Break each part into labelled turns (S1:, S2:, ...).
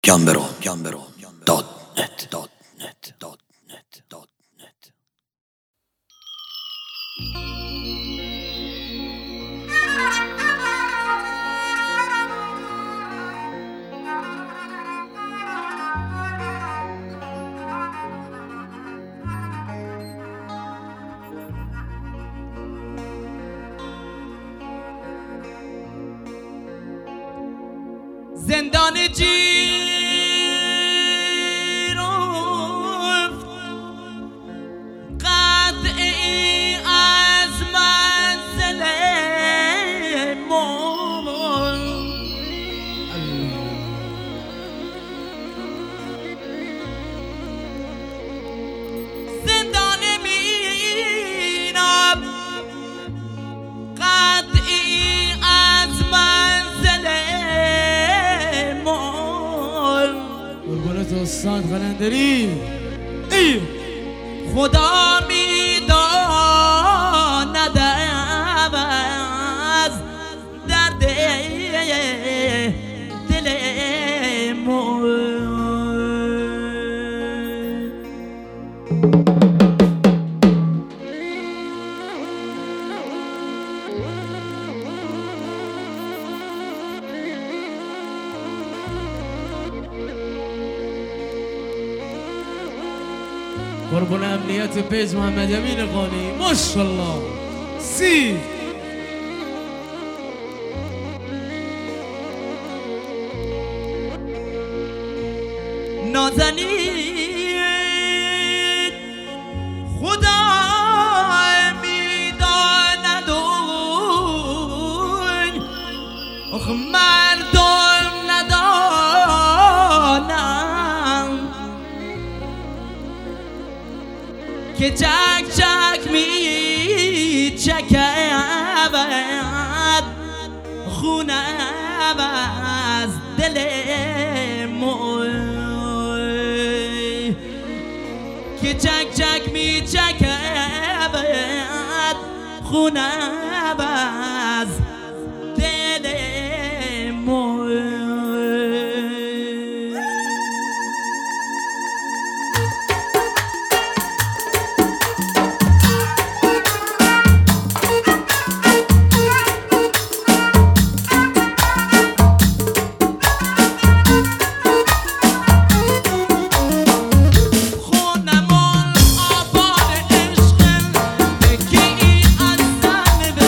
S1: زندان جیرفت قطعی از منزل من زندان مینم قطعی از منزل
S2: قربونت استاد قلندری. ای
S1: خدا میداند از درد دل من.
S2: قربون امنیت پیج محمد امین قانی. ماشاءالله. سی
S1: نازنین خدا میداند آخ مردم ندانم که چک چک می چکد خونم از دل من که چک چک می چکد خونم از دل من. خونمون آباد عشق یکی از زن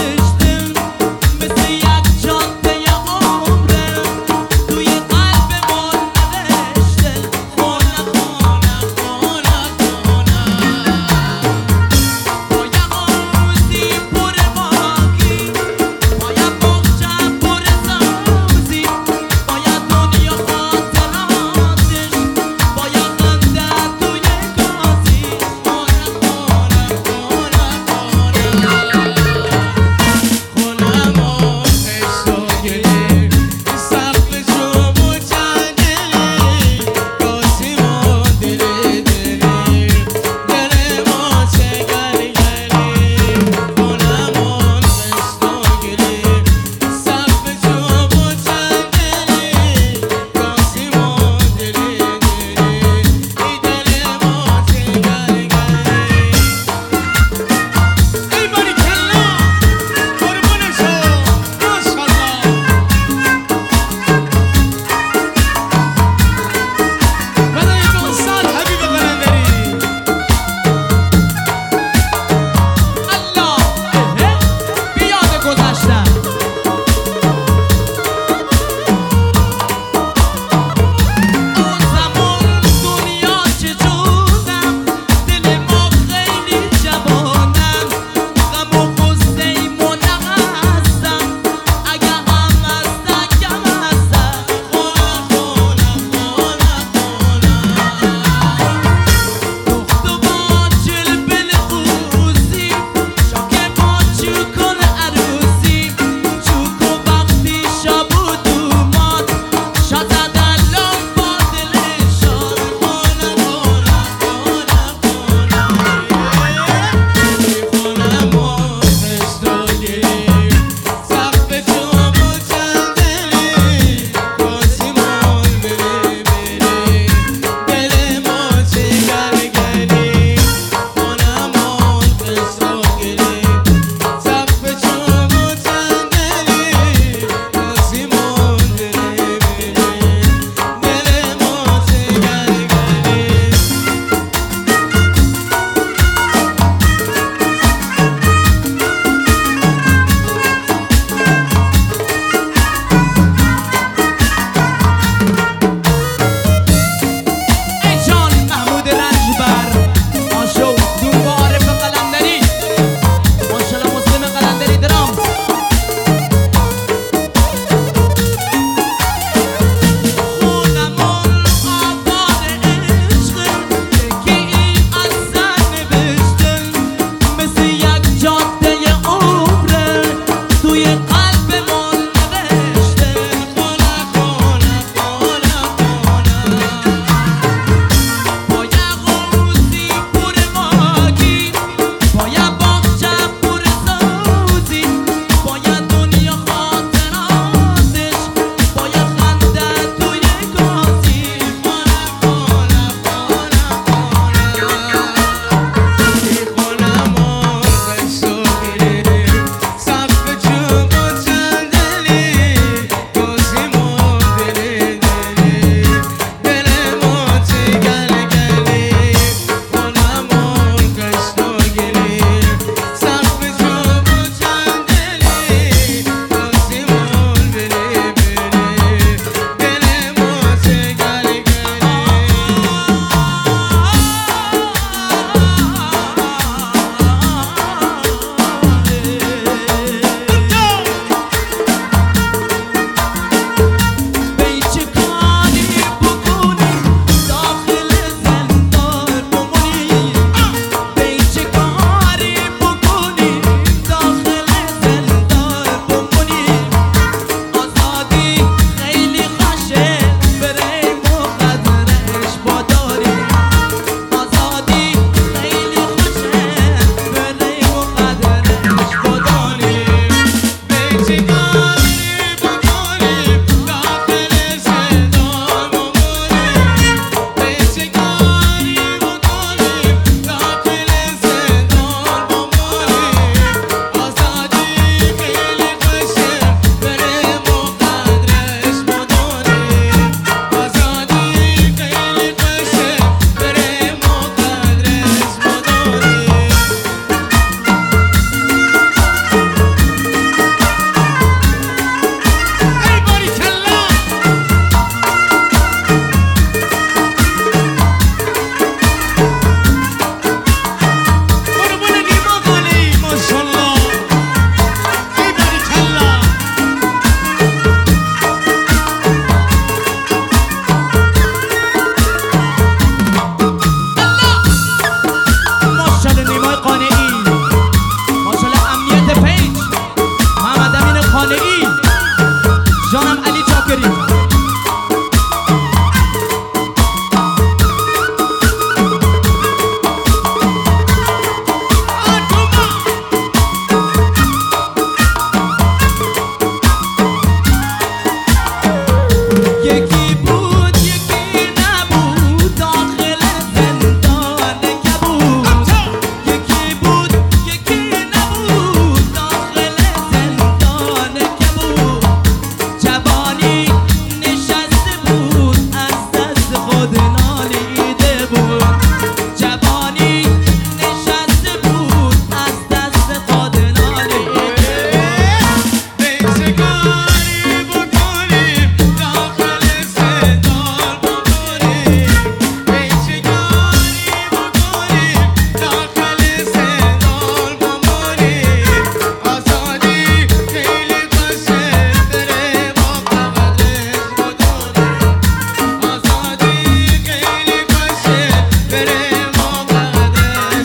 S1: خود نالیده بود جوانی نشسته بود از دست خود نالیده
S2: چه کاری بکنیم داخل زندان بمونیم چه کاری بکنیم داخل زندان بمونیم آزادی خیلی باشه بره با قدرش بدونیم آزادی خیلی باشه بره با قدرش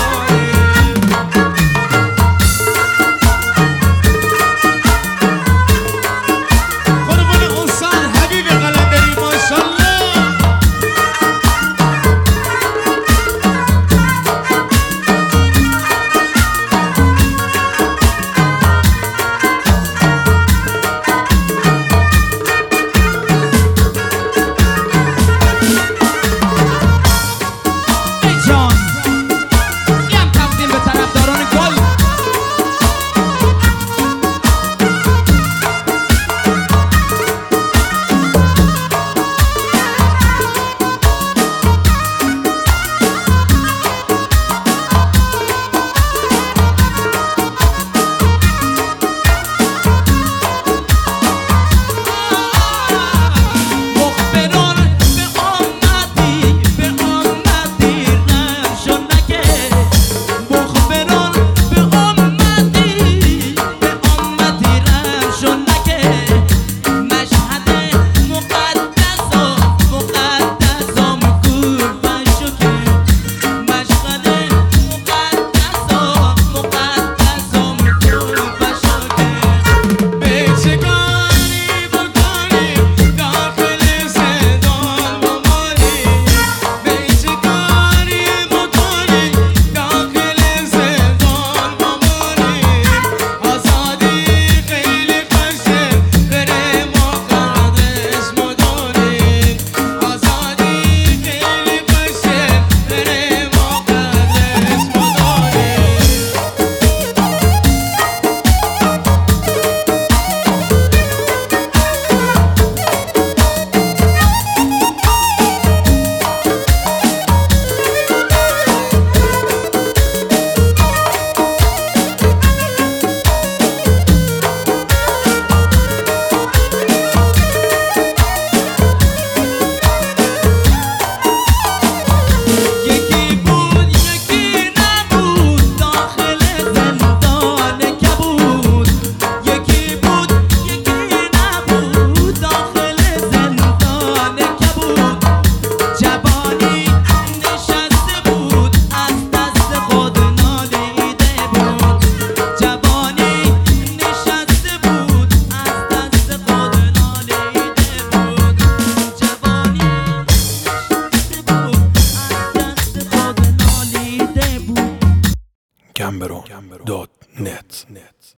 S2: بدونیم قربون استاد حبیب قلندری ماشاءالله
S1: ای جان یه هم تقدیم به طرفداران گل مخبران به امتی رحم شو نکه مخبران به امتی رحم شو نکه مشهد مقدس و مکوفن شو که مشهد مقدس و مکوفن شو که
S2: چه کاری بکنیم داخل زندان بمونیم چه کاری بکنیم داخل زندان بمونیم آزادی خیلی خوشه بره ما قدرش بدونیم آزادی خیلی خوشه بره ما قدرش بدونیم
S1: یکی بود یکی نبود داخل زندان کبود یکی بود یکی نبود داخل زندان کبود جوانی نشسته بود از دست خود نالیده بود جوانی نشسته بود از دست خود نالیده بود جوانی
S3: Gambero.net